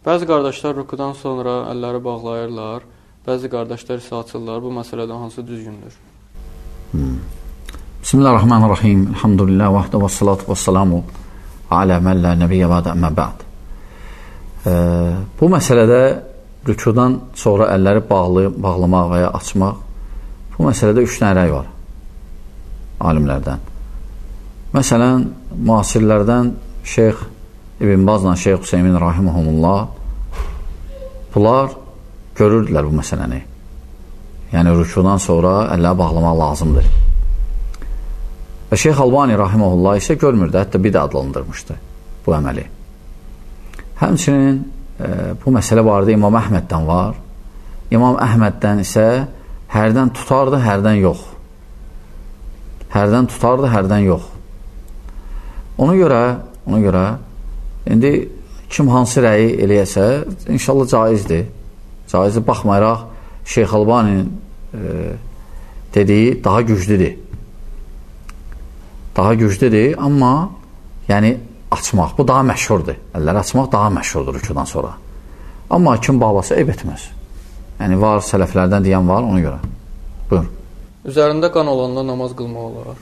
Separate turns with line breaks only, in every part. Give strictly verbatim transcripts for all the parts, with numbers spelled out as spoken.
Bəzi qardaşlar rükudan sonra əlləri bağlayırlar, bəzi qardaşlar isə açırlar. Bu məsələdə hansı düzgündür?
Hmm. Bismillahirrahmanirrahim. Elhamdülillah vahdə və salatu və salamu alə mən la nəbiyyə və əmmə bə'd. Bu məsələdə rükudan sonra əlləri bağlı, bağlamaq və ya açmaq, bu məsələdə üç dənə rəy var alimlərdən. Məsələn, müasirlərdən Şeyx İbn Bazla Şeyx Hüseymin rahiməhumullah bunlar görürdülər bu məsələni. Yəni, rükudan sonra əlləri bağlamaq lazımdır. Və Şeyx Albani rahiməhullah isə görmürdü, hətta bir də adlandırmışdı bu əməli. Həmçinin e, bu məsələ barədə İmam Əhməddən var. İmam Əhməddən isə hərdən tutardı, hərdən yox. Hərdən tutardı, hərdən yox. Ona görə, ona görə indi kim hansı rəyi eləyəsə, inşallah caizdir. Caizdir, baxmayaraq Şeyx Albaninin e, dediyi daha güclüdür. Daha güclüdür, amma yəni açmaq, bu daha məşhurdur. Əlləri açmaq daha məşhurdur rükudan sonra. Amma kim bağlasa eyb etməz. Yəni var, sələflərdən deyən var, ona görə. Buyur.
Üzərində qan olanda namaz qılmaq olar.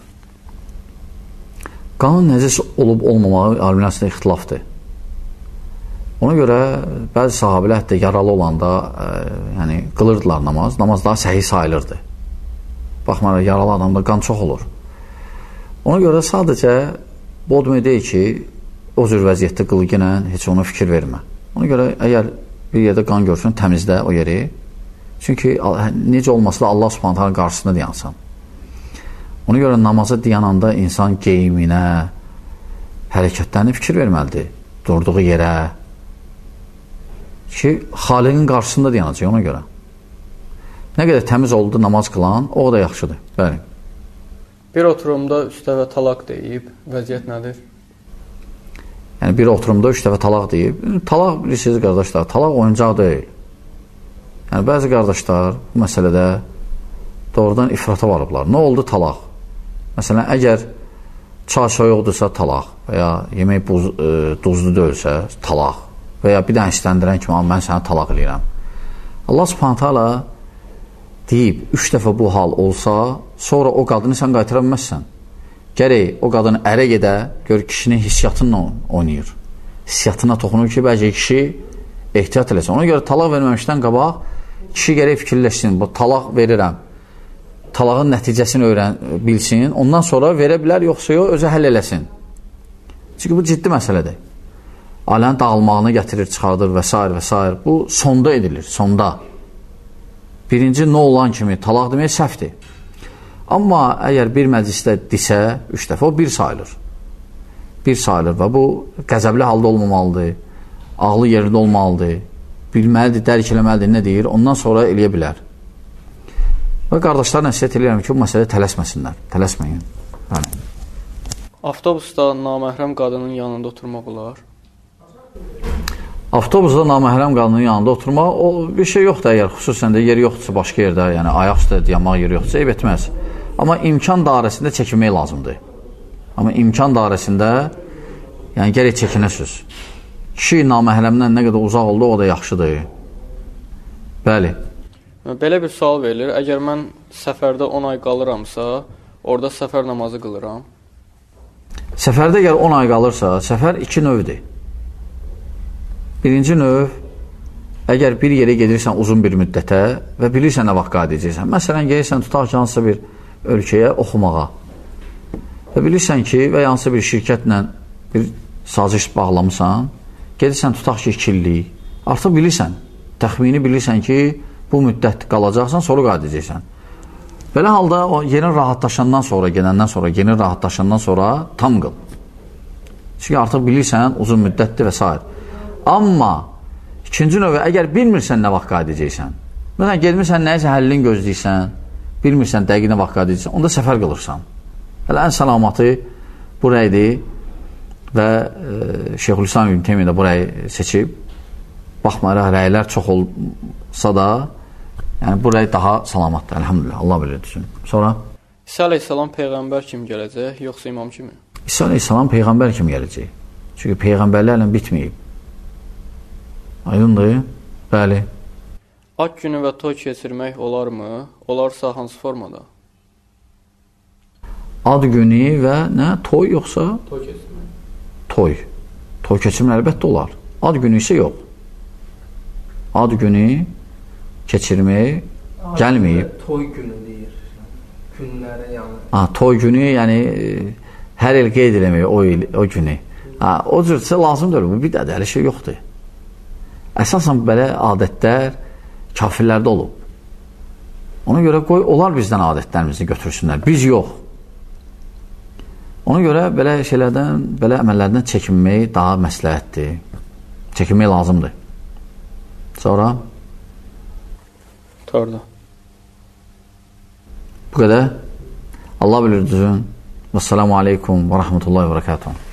Qanın nəcis olub olmamağı alimlər arasında ixtilafdır. Ona görə bəzi sahabələr hətta yaralı olanda e, yəni, qılırdılar namaz. Namaz daha səhih sayılırdı. Baxmayaraq, yaralı adamda qan çox olur. Ona görə sadəcə bu o demək deyil ki, o cür vəziyyətdə qılgınə heç ona fikir vermə. Ona görə əgər bir yerdə qan görsün, təmizlə o yeri. Çünki necə olmasa da Allah Subhanahu taala'nın qarşısında dayansan. Ona görə namaza dayananda insan geyiminə, hərəkətlərinə fikir verməlidir. Durduğu yerə ki, Xaliqin qarşısında dayanacaq ona görə. Nə qədər təmiz oldu namaz qılan, o da yaxşıdır. Bəli.
Bir oturumda üç dəfə talaq deyib, vəziyyət nədir?
Yəni, bir oturumda üç dəfə talaq deyib. Talaq, bilirsiniz, qardaşlar, talaq oyuncaq deyil. Yəni, bəzi qardaşlar bu məsələdə doğrudan ifrata varıblar. Nə oldu talaq? Məsələn, əgər çay soyuqdursa talaq və ya yemək buz, e, duzlu deyilsə talaq və ya bir dənə istəndirən kimi mən sənə talaq eləyirəm. Allah Subhanahu taala deyib, üç dəfə bu hal olsa, sonra o qadını sən qaytıra bilməzsən. Gərək o qadın ərə gedə, gör kişinin hissiyatınla oynayır. Hissiyatına toxunur ki, bəlkə kişi ehtiyat eləsin. Ona görə talaq verməmişdən qabaq, kişi gərək fikirləşsin, bu talaq verirəm. Talağın nəticəsini öyrən, bilsin, ondan sonra verə bilər, yoxsa yox, özü həll eləsin. Çünki bu ciddi məsələdir. Ailənin dağılmağını gətirir, çıxardır və s. və s. Bu, sonda edilir, sonda. Birinci nə olan kimi talaq demək səhvdir. Amma əgər bir məclisdə desə, üç dəfə, o bir sayılır. Bir sayılır və bu qəzəbli halda olmamalıdır, ağlı yerində olmalıdır, bilməlidir, dərk eləməlidir, nə deyir, ondan sonra eləyə bilər. Və qardaşlar nəsiyyət edirəm ki, bu məsələ tələsməsinlər, tələsməyin. Bəli.
Avtobusda naməhrəm qadının yanında oturmaq olar?
Avtobusda naməhrəm qadının yanında oturmaq, o bir şey yoxdur əgər, xüsusən də yeri yoxdursa başqa yerdə, yəni ayaq üstə dayanmaq yeri yoxdursa, eyb etməz. Amma imkan dairəsində çəkinmək lazımdır. Amma imkan dairəsində, yəni gərək çəkinəsiz. Kişi naməhrəmdən nə qədər uzaq oldu, o da yaxşıdır. Bəli.
Belə bir sual verilir, əgər mən səfərdə on ay qalıramsa, orada səfər namazı qılıram.
Səfərdə əgər on ay qalırsa, səfər iki növdür. Birinci növ, əgər bir yerə gedirsən uzun bir müddətə və bilirsən nə vaxt qad edəcəksən. Məsələn, gelirsən, tutaq ki, hansısa bir ölkəyə oxumağa və bilirsən ki, və hansısa bir şirkətlə bir saziş bağlamısan, gedirsən, tutaq ki, iki illik. Artıq bilirsən, təxmini bilirsən ki, bu müddət qalacaqsan, sonra qad edəcəksən. Belə halda o yerin rahatlaşandan sonra, gedəndən sonra, yerin rahatlaşandan sonra tam qıl. Çünki artıq bilirsən, uzun müddətdir və s. Amma ikinci növə, əgər bilmirsən nə vaxt qad edəcəksən, məsələn, gelmirsən, nəyisə həllini gözləyirsən, bilmirsən, dəqiq nə vaxt qad edəcəksən, onda səfər qılırsan. Hələ ən salamatı bu rəydir və e, Şeyxülislam İbn Teymiyyə də bu rəyi seçib. Baxmayaraq, rəylər çox olsa da, yəni bu rəy daha salamatdır, əlhamdülillah, Allah bilir düşün. Sonra?
İsa aleyhissalam Peyğəmbər kimi gələcək, yoxsa imam kimi?
İsa aleyhissalam Peyğəmbər kimi gələcək. Çünki Peyğəmbərlərlə bitməyib. Aydındır? Bəli.
Ad günü və toy keçirmək olarmı? Olarsa hansı formada?
Ad günü və nə? Toy yoxsa?
Toy keçirmək.
Toy. Toy keçirmək əlbəttə olar. Ad günü isə yox. Ad günü keçirmək gəlməyib.
Toy günü deyir. Günləri yəni.
Ha, toy günü, yəni hər il qeyd eləmək o il, o günü. Ha, o cürsə lazımdır. Bu bir dədəli şey yoxdur. Əsasən belə adətlər kafirlərdə olub. Ona görə qoy, onlar bizdən adətlərimizi götürsünlər. Biz yox. Ona görə belə şeylərdən, belə əməllərdən çəkinmək daha məsləhətdir. Çəkinmək lazımdır. Sonra?
Doğrudur.
Bu qədər. Allah bilir düzün. Vəssalamu aleykum və rəhmətullahi və bərəkatuhu.